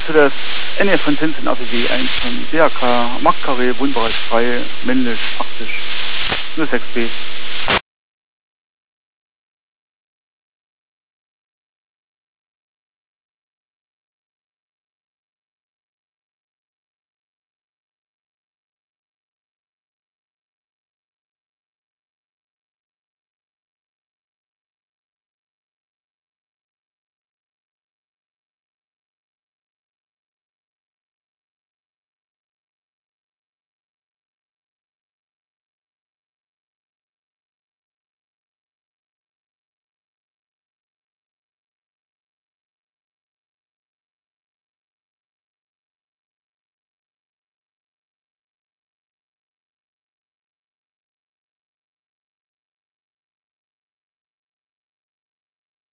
für das NF von Cincinnati W1 von DRK, Marktkarree, Wohnbereich frei, männlich 80, 06B.